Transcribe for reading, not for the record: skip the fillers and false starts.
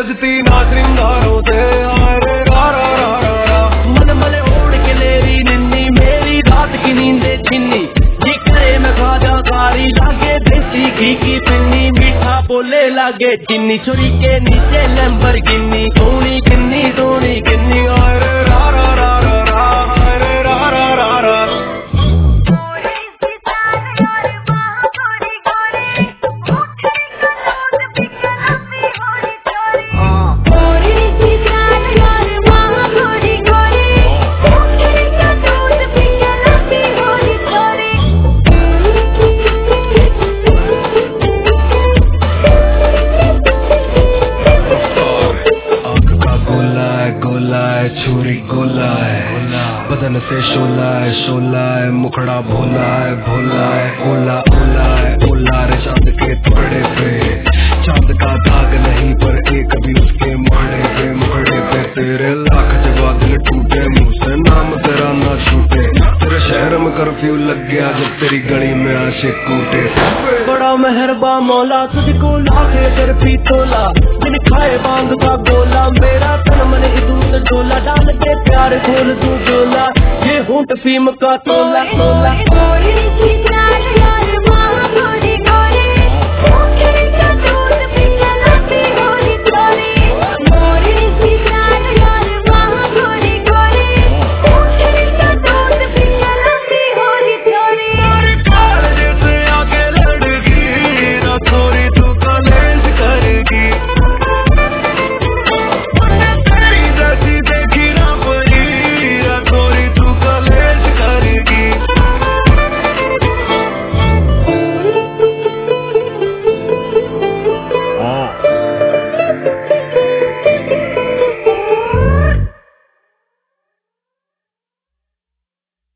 सजती ना श्रृंगारों से। मलमल ओढ़ के लेरी निन्नी, मेरी रात की नींदे छिन्नी। ये करे में खाजा कारी, लागे देसी घी की पिन्नी। मीठा बोले लागे चिन्नी, छोरी के नीचे लैम्बोर्गिनी। सोनी किन्नी सोनी किन्नी, छुरी गोला है, बदन से शोला है, मुखड़ा भोला है, ओला है, ओला रे चांद के टुकड़े पे। चांद का दाग नहीं पर एक भी उसके मुखड़े पे। तेरे लाख जवाब दिल टूटे, मुंह से नाम तेरा ना छूटे। तेरे शहर में कर्फ्यू लग गया जब तेरी गली में आशिक कूटे। बड़ा मेहरबा मौला, तुझको लाखे तेरे पी तोला। जिन खाए बांग का गोला, मेरा तन मन दूध डोला। डाल के प्यार खोल तू डोला, ये होंठ फीम का तोला।